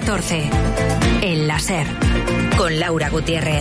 14. El láser. Con Laura Gutiérrez.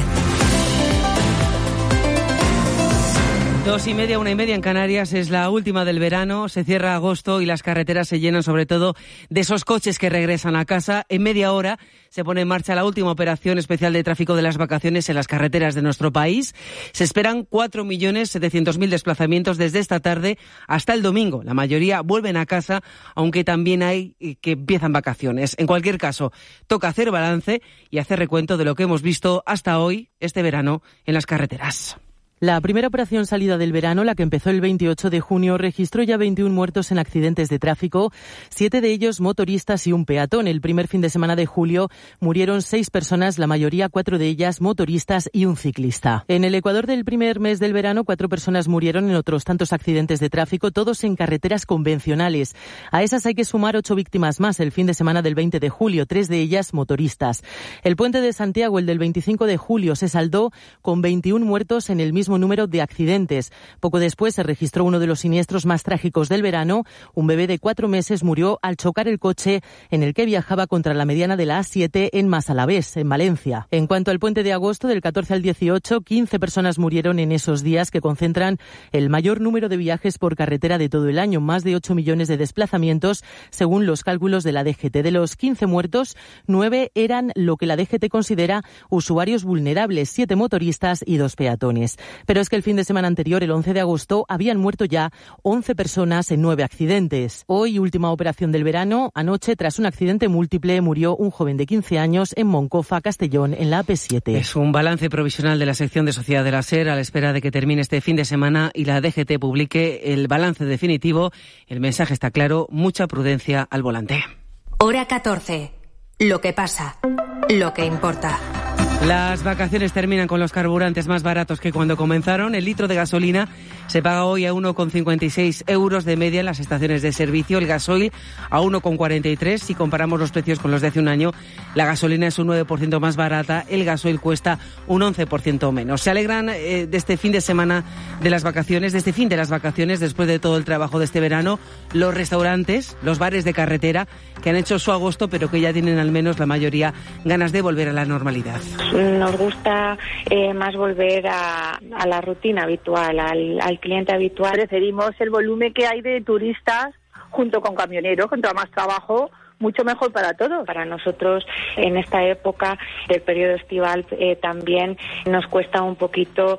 2:30, 1:30 en Canarias, es la última del verano, se cierra agosto y las carreteras se llenan sobre todo de esos coches que regresan a casa. En media hora se pone en marcha la última operación especial de tráfico de las vacaciones en las carreteras de nuestro país. Se esperan 4.700.000 desplazamientos desde esta tarde hasta el domingo. La mayoría vuelven a casa, aunque también hay que empiezan vacaciones. En cualquier caso, toca hacer balance y hacer recuento de lo que hemos visto hasta hoy, este verano, en las carreteras. La primera operación salida del verano, la que empezó el 28 de junio, registró ya 21 muertos en accidentes de tráfico, 7 de ellos motoristas y un peatón. El primer fin de semana de julio murieron 6 personas, la mayoría 4 de ellas motoristas y un ciclista. En el Ecuador del primer mes del verano, 4 personas murieron en otros tantos accidentes de tráfico, todos en carreteras convencionales. A esas hay que sumar 8 víctimas más el fin de semana del 20 de julio, 3 de ellas motoristas. El puente de Santiago, el del 25 de julio, se saldó con 21 muertos en el mismo número de accidentes. Poco después se registró uno de los siniestros más trágicos del verano. Un bebé de 4 meses murió al chocar el coche en el que viajaba contra la mediana de la A7 en Massalavés, en Valencia. En cuanto al puente de agosto, del 14 al 18, 15 personas murieron en esos días que concentran el mayor número de viajes por carretera de todo el año, más de 8 millones de desplazamientos, según los cálculos de la DGT. De los 15 muertos, 9 eran lo que la DGT considera usuarios vulnerables, 7 motoristas y 2 peatones. Pero es que el fin de semana anterior, el 11 de agosto, habían muerto ya 11 personas en 9 accidentes. Hoy, última operación del verano, anoche, tras un accidente múltiple, murió un joven de 15 años en Moncofa, Castellón, en la AP7. Es un balance provisional de la sección de Sociedad de la SER a la espera de que termine este fin de semana y la DGT publique el balance definitivo. El mensaje está claro, mucha prudencia al volante. Hora 14. Lo que pasa, lo que importa. Las vacaciones terminan con los carburantes más baratos que cuando comenzaron. El litro de gasolina se paga hoy a 1,56 euros de media en las estaciones de servicio. El gasoil a 1,43. Si comparamos los precios con los de hace un año, la gasolina es un 9% más barata. El gasoil cuesta un 11% menos. Se alegran de este fin de semana de las vacaciones, de este fin de las vacaciones, después de todo el trabajo de este verano, los restaurantes, los bares de carretera, que han hecho su agosto, pero que ya tienen al menos la mayoría ganas de volver a la normalidad. Nos gusta más volver a la rutina habitual, al cliente habitual. Preferimos el volumen que hay de turistas junto con camioneros, contra más trabajo, mucho mejor para todos. Para nosotros, en esta época del periodo estival, también nos cuesta un poquito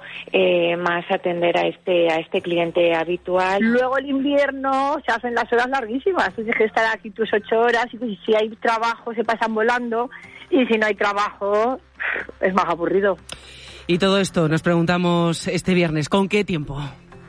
más atender a este cliente habitual. Luego el invierno se hacen las horas larguísimas, tienes que estar aquí tus 8 horas y si hay trabajo se pasan volando y si no hay trabajo es más aburrido. Y todo esto nos preguntamos este viernes, ¿con qué tiempo?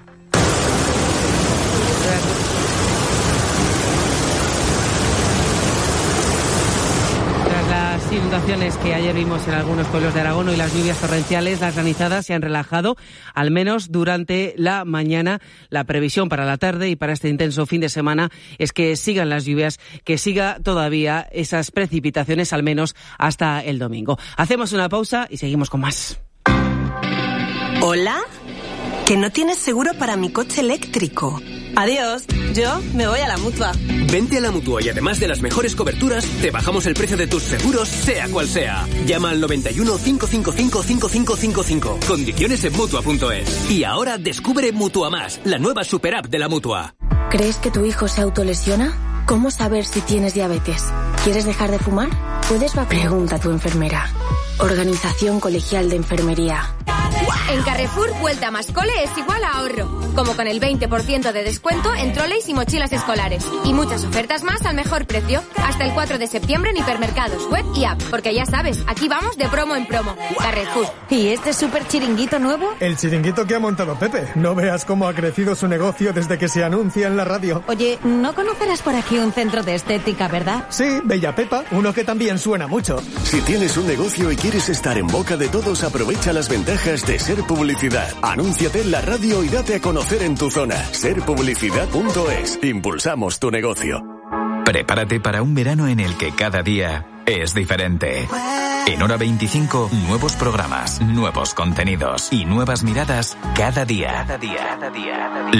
Las inundaciones que ayer vimos en algunos pueblos de Aragón y las lluvias torrenciales, las granizadas se han relajado, al menos durante la mañana. La previsión para la tarde y para este intenso fin de semana es que sigan las lluvias, que siga todavía esas precipitaciones, al menos hasta el domingo. Hacemos una pausa y seguimos con más. ¿Hola? Que no tienes seguro para mi coche eléctrico. Adiós, yo me voy a la Mutua. Vente a la Mutua y además de las mejores coberturas, te bajamos el precio de tus seguros, sea cual sea. Llama al 91 555 5555. Condiciones en Mutua.es. Y ahora descubre Mutua Más, la nueva super app de la Mutua. ¿Crees que tu hijo se autolesiona? ¿Cómo saber si tienes diabetes? ¿Quieres dejar de fumar? ¿Puedes Pregunta a tu enfermera. Organización Colegial de Enfermería. En Carrefour, vuelta más cole es igual a ahorro. Como con el 20% de descuento en troleys y mochilas escolares. Y muchas ofertas más al mejor precio. Hasta el 4 de septiembre en hipermercados, web y app. Porque ya sabes, aquí vamos de promo en promo. Carrefour. ¿Y este súper chiringuito nuevo? El chiringuito que ha montado Pepe. No veas cómo ha crecido su negocio desde que se anuncia en la radio. Oye, no conocerás por aquí un centro de estética, ¿verdad? Sí, Bella Pepa, uno que también suena mucho. Si tienes un negocio y quieres estar en boca de todos, aprovecha las ventajas de Ser Publicidad. Anúnciate en la radio y date a conocer en tu zona. Serpublicidad.es. Impulsamos tu negocio. Prepárate para un verano en el que cada día es diferente. En Hora 25, nuevos programas, nuevos contenidos y nuevas miradas cada día.